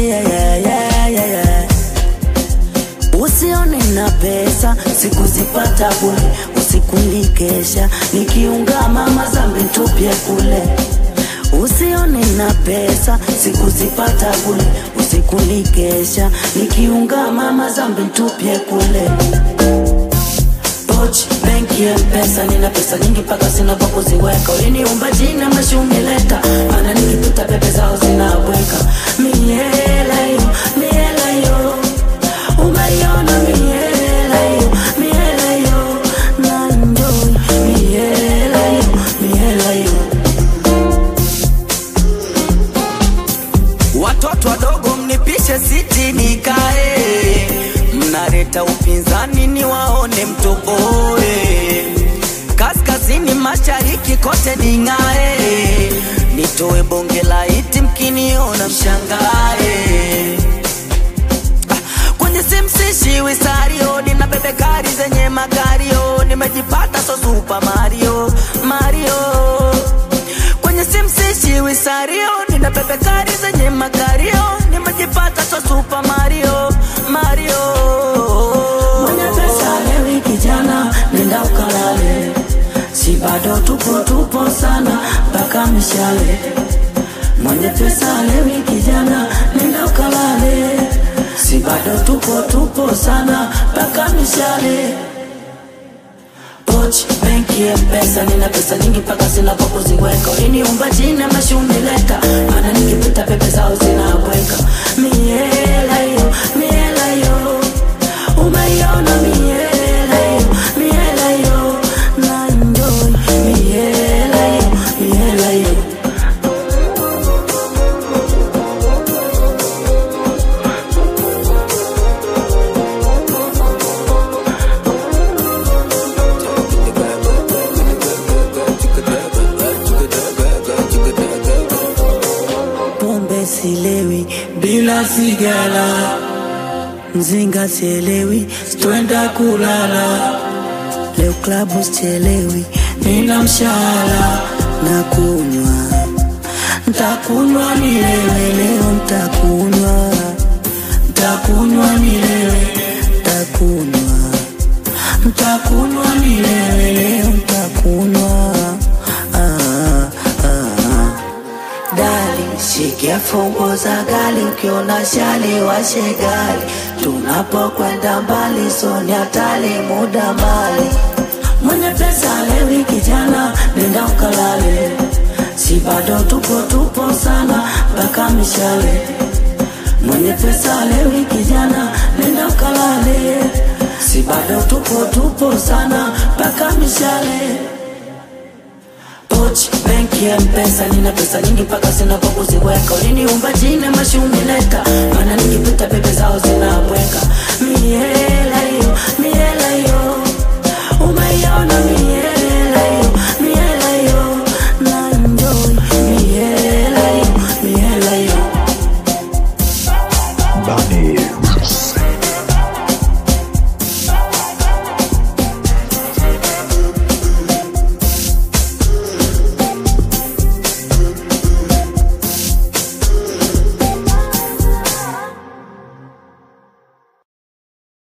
Usione na pesa sikuzipata bure, usiku nikesha nikiunga mama zambi tupie kule. Usione na pesa sikuzipata bure, usiku nikesha nikiunga mama zambi tupie kule. Pochi, benki ya pesa, nina pesa nyingi paka sina pa kuziweka. Uliniumba jina mashumeleta, maana nikipita pepe zao zinabweka. Miela yo, miela yo, umaiona miela yo, miela yo, na enjoy. Miela yo, miela yo. Watoto wadogo mnipishe siti nikae, mnaleta upinzani ni waone mtoboe. Kaskazini mashariki kote ningae, nitoe bonge la iti mkiniona mshangae. Kwenye simsishi wisario, nina bebe gari zenye magario, nimejipata so Super Mario, Mario. Kwenye simsishi wisario, nina bebe gari zenye magario, nimejipata so Super Mario, Mario. Mwenye pesa lewi kijana, nenda ukalale, si bado tupo sana, baka mishale. Mwenye pesa lewi kijana, nenda ukalale, si bado tupo sana, baka mishale. Pochi, benki ya pesa, nina pesa nyingi paka sina pa kuziweka. Uliniumba jina mashumeleta, maana nikipita pepe zao zinabweka. Miela yo, miela yo, umaiona miela yo, miela yo, na enjoy. Miela yo, miela yo. Pombe silewi bila sigara, mzinga sielewi, twenda kulala. Leo klabu sichelewi, nina mshahara na kunywa. Ntakunywa nilewe leo, ntakunywa. Ntakunywa nilewe, ntakunywa. Ntakunywa nilewe leo, ntakunywa. Dali, shikia fungo za gali, ukiona shali washe gali. Tunapokwenda mbali, soni hatali muda mali. Mwenye pesa lewi kijana, nenda ukalale, si bado tupo sana, baka mishale. Mwenye pesa lewi kijana, nenda ukalale, si bado tupo sana, baka mishale. Pochi, benki ya pesa, nina pesa nyingi paka sina pa kuziweka. Uliniumba jina mashumeleta, maana nikipita pepe zao